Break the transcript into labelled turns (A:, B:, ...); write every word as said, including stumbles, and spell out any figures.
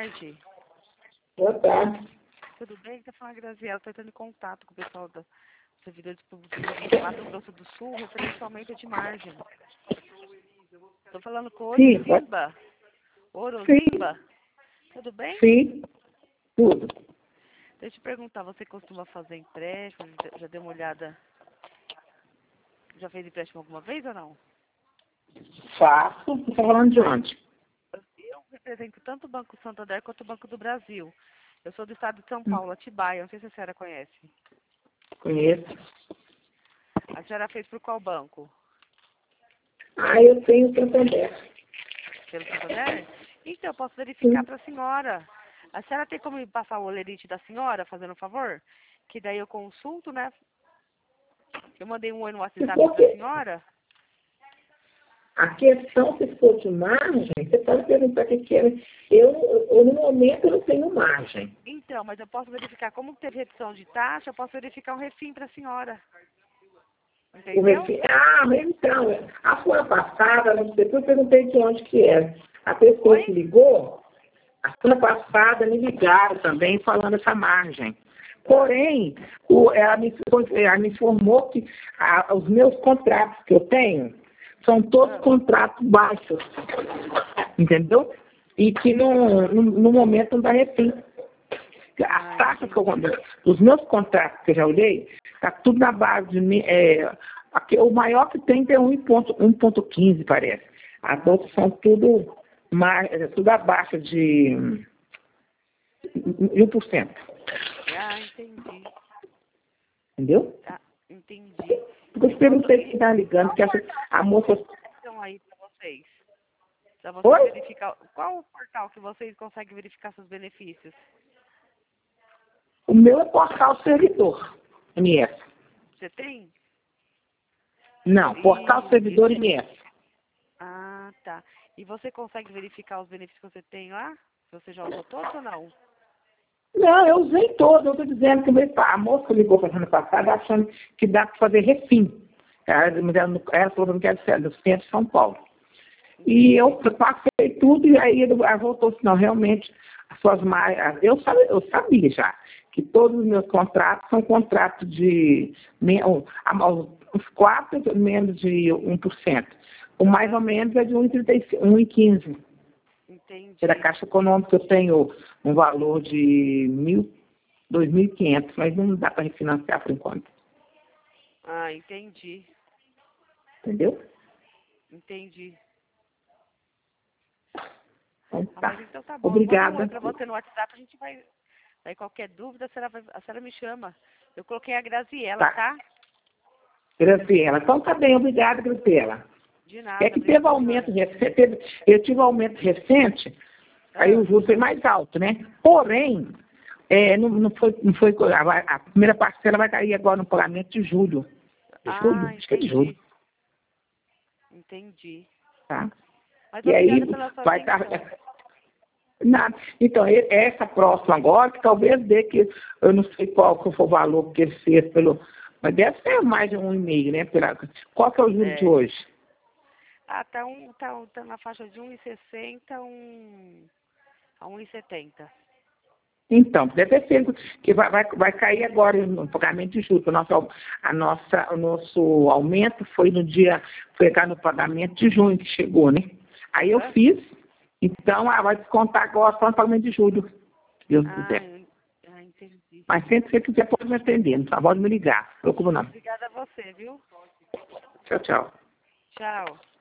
A: tarde.
B: Boa tarde.
A: Tudo bem? Está falando a Graziela. Estou entrando em contato com o pessoal da servidores públicos do Mato Grosso do Sul, referente ao aumento de margem. Estou falando com
B: Sim,
A: Orozimba. Orozimba. Tudo bem?
B: Sim, tudo.
A: Deixa eu te perguntar, você costuma fazer empréstimo? Já deu uma olhada? Já fez empréstimo alguma vez ou não?
B: Faço. Você está falando de onde?
A: Eu represento tanto o Banco Santander quanto o Banco do Brasil. Eu sou do estado de São Paulo, Atibaia. Não sei se a senhora conhece.
B: Conheço.
A: A senhora fez por qual banco?
B: Ah, eu tenho Santander.
A: Pelo Santander? Então, eu posso verificar para a senhora. A senhora tem como me passar o olerite da senhora, fazendo um favor? Que daí eu consulto, né? Eu mandei um oi no WhatsApp para a senhora.
B: A questão, se for de margem, você pode perguntar o que que é. Eu, eu, no momento, eu não tenho margem.
A: Então, mas eu posso verificar como teve redução de taxa, eu posso verificar um refim para a senhora.
B: O
A: Entendeu?
B: refi... Ah, mas então, a semana passada, não sei, eu perguntei de onde que é. A pessoa
A: Oi?
B: que ligou, a semana passada me ligaram também falando essa margem. Porém, o, ela, me, ela me informou que a, os meus contratos que eu tenho são todos
A: Ah.
B: contratos baixos. Entendeu? E que no, no, no momento não dá refém. As taxas que eu os meus contratos que eu já olhei, está tudo na base de. É, aqui, o maior que tem é um ponto quinze, parece. As outras são tudo, mais, tudo abaixo de um por cento.
A: Ah, entendi.
B: Entendeu?
A: Ah, entendi.
B: Porque eu perguntei quem está ligando, que a, a moça.
A: Então aí para vocês. Para vocês
B: Oi?
A: verificar. Qual o portal que vocês conseguem verificar seus benefícios?
B: O meu é portal servidor, M S.
A: Você tem?
B: Não, portal
A: E,
B: servidor
A: e-
B: M S.
A: Ah, tá. E você consegue verificar os benefícios que você tem lá? Se você já usou todos ou não?
B: Não, eu usei todo. Eu estou dizendo que o meu, a moça ligou para a semana passada achando que dá para fazer refim. Ela, ela, ela falou que era do centro de São Paulo. E eu passei tudo e aí ela voltou assim, não, realmente, as suas margens, eu, sabia- eu sabia já que todos os meus contratos são contratos de uns quatro menos de um por cento. O mais ou menos é de um vírgula quinze por cento.
A: Entendi.
B: Pela Caixa Econômica eu tenho um valor de mil, dois mil e quinhentos, mas não dá para refinanciar por enquanto.
A: Ah, entendi.
B: Entendeu?
A: Entendi.
B: Então,
A: Ah,
B: tá.
A: mas então tá bom.
B: Obrigada.
A: Eu mando um oi pra você no WhatsApp, a gente vai. Aí qualquer dúvida, a senhora, vai, a senhora me chama. Eu coloquei a Graziela,
B: Tá.
A: tá?
B: Graciela. Então tá bem, obrigada, Graciela.
A: De
B: É
A: nada,
B: que teve
A: obrigada a
B: aumento
A: senhora.
B: recente, teve, eu tive aumento recente, aí o
A: Ah,
B: juro foi mais alto, né? Porém, é, não, não foi, não foi a, a primeira parcela vai cair agora no pagamento de julho. De julho?
A: ah,
B: Acho que é de julho,
A: entendi. Entendi.
B: tá?
A: Mas
B: E aí
A: obrigada pela sua
B: vai estar.
A: atenção.
B: Nada. Então, e- essa próxima agora, que talvez dê que, eu não sei qual que foi o valor que ele fez pelo. Mas deve ser mais de um e meio, né? Pela, qual que é o juro de
A: É.
B: hoje?
A: Ah, tá, um, tá, um- tá na faixa de um e sessenta a um, a um e setenta.
B: Então, deve ser que vai, vai, vai cair agora no pagamento de juros. O nosso, au- a nossa, o nosso aumento foi no dia, foi cá no pagamento de junho que chegou, né? Aí eu
A: Aham.
B: fiz, então ah, vai descontar agora só no pagamento de julho, se Deus
A: Ah,
B: quiser.
A: eu- ah, entendi.
B: Mas sempre que você quiser pode me atender, não pode me ligar, não se preocupa não.
A: Obrigada a você, viu?
B: Tchau, tchau.
A: Tchau.